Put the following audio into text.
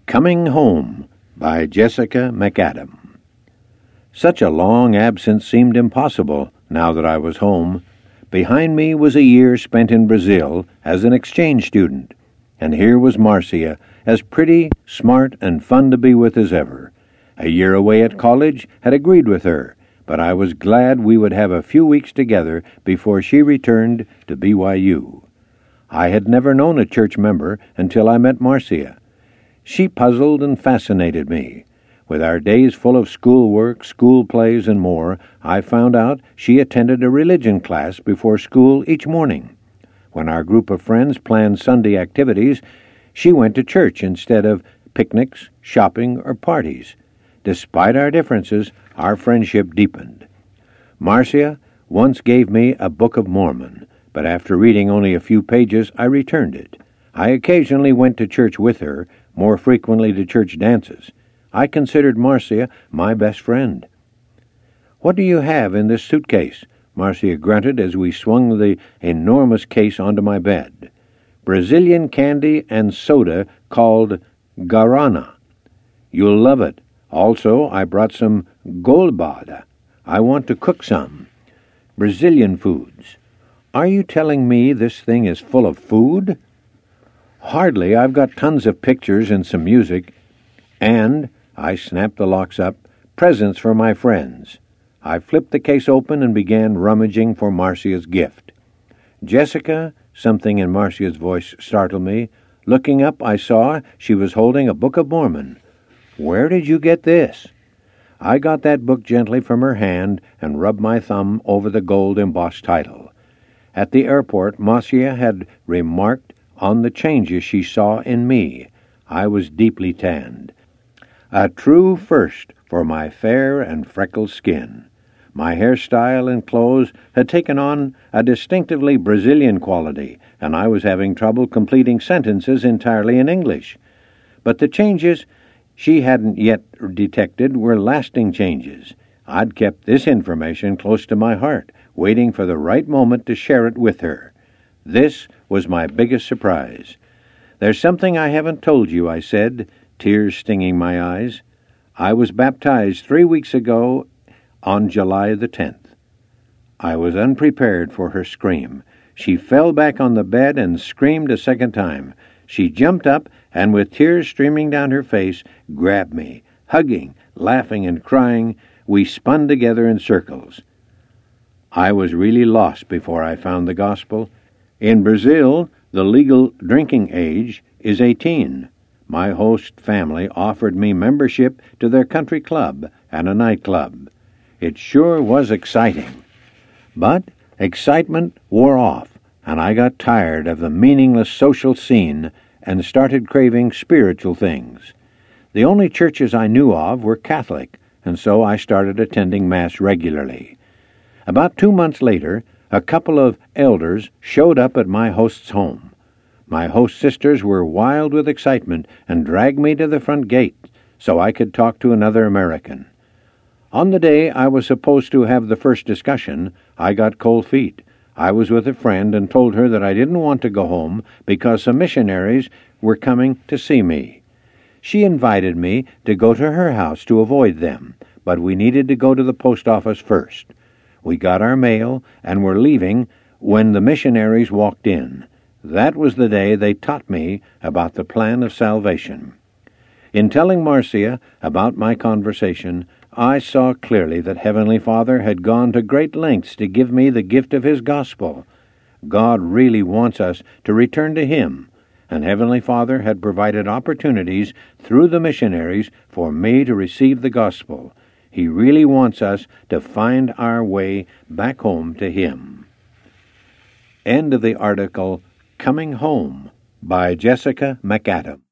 Coming Home by Jessica McAdam. Such a long absence seemed impossible now that I was home. Behind me was a year spent in Brazil as an exchange student, and here was Marcia, as pretty, smart, and fun to be with as ever. A year away at college had agreed with her, but I was glad we would have a few weeks together before she returned to BYU. I had never known a church member until I met Marcia. She puzzled and fascinated me. With our days full of schoolwork, school plays, and more, I found out she attended a religion class before school each morning. When our group of friends planned Sunday activities, she went to church instead of picnics, shopping, or parties. Despite our differences, our friendship deepened. Marcia once gave me a Book of Mormon, but after reading only a few pages, I returned it. I occasionally went to church with her, more frequently to church dances. I considered Marcia my best friend. "What do you have in this suitcase?" Marcia grunted as we swung the enormous case onto my bed. "Brazilian candy and soda called Guarana. You'll love it. Also, I brought some goiabada. I want to cook some. Brazilian foods." "Are you telling me this thing is full of food?" "Hardly. I've got tons of pictures and some music. And," I snapped the locks up, "presents for my friends." I flipped the case open and began rummaging for Marcia's gift. "Jessica," something in Marcia's voice startled me. Looking up, I saw she was holding a Book of Mormon. "Where did you get this?" I got that book gently from her hand and rubbed my thumb over the gold-embossed title. At the airport, Marcia had remarked on the changes she saw in me. I was deeply tanned. A true first for my fair and freckled skin. My hairstyle and clothes had taken on a distinctively Brazilian quality, and I was having trouble completing sentences entirely in English. But the changes she hadn't yet detected were lasting changes. I'd kept this information close to my heart, waiting for the right moment to share it with her. This was my biggest surprise. "There's something I haven't told you," I said, tears stinging my eyes. "I was baptized 3 weeks ago on July the 10th. I was unprepared for her scream. She fell back on the bed and screamed a second time. She jumped up and, with tears streaming down her face, grabbed me. Hugging, laughing, and crying, we spun together in circles. I was really lost before I found the gospel. In Brazil, the legal drinking age is 18. My host family offered me membership to their country club and a nightclub. It sure was exciting. But excitement wore off, and I got tired of the meaningless social scene and started craving spiritual things. The only churches I knew of were Catholic, and so I started attending Mass regularly. About 2 months later, a couple of elders showed up at my host's home. My host's sisters were wild with excitement and dragged me to the front gate so I could talk to another American. On the day I was supposed to have the first discussion, I got cold feet. I was with a friend and told her that I didn't want to go home because some missionaries were coming to see me. She invited me to go to her house to avoid them, but we needed to go to the post office first. We got our mail and were leaving when the missionaries walked in. That was the day they taught me about the plan of salvation. In telling Marcia about my conversation, I saw clearly that Heavenly Father had gone to great lengths to give me the gift of His gospel. God really wants us to return to Him, and Heavenly Father had provided opportunities through the missionaries for me to receive the gospel. He really wants us to find our way back home to Him. End of the article, Coming Home by Jessica McAdam.